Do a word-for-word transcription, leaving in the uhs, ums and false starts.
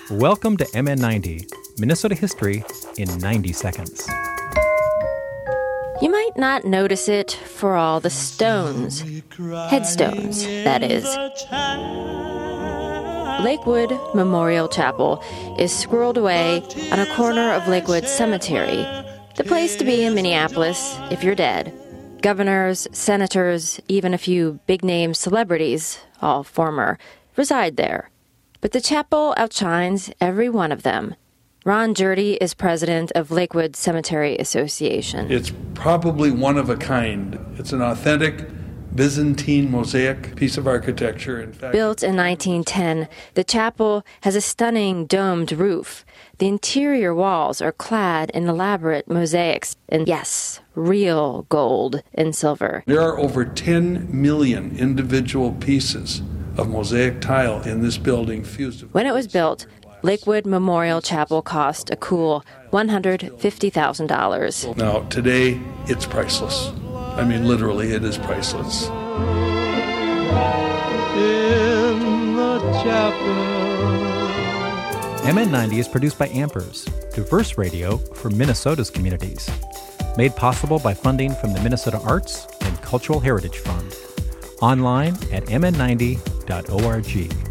Welcome to M N ninety, Minnesota history in ninety seconds. You might not notice it for all the stones. Headstones, that is. Lakewood Memorial Chapel is squirreled away on a corner of Lakewood Cemetery, the place to be in Minneapolis if you're dead. Governors, senators, even a few big-name celebrities, all former, reside there. But the chapel outshines every one of them. Ron Jurdy is president of Lakewood Cemetery Association. It's probably one of a kind. It's an authentic Byzantine mosaic piece of architecture. In fact, built in nineteen ten, the chapel has a stunning domed roof. The interior walls are clad in elaborate mosaics, and yes, real gold and silver. There are over ten million individual pieces of mosaic tile in this building fused. When it was built, Lakewood Memorial Chapel cost a cool one hundred fifty thousand dollars. Now, today, it's priceless. I mean, literally, it is priceless. In the chapel. M N ninety is produced by Ampers, diverse radio for Minnesota's communities. Made possible by funding from the Minnesota Arts and Cultural Heritage Fund. Online at m n ninety dot org.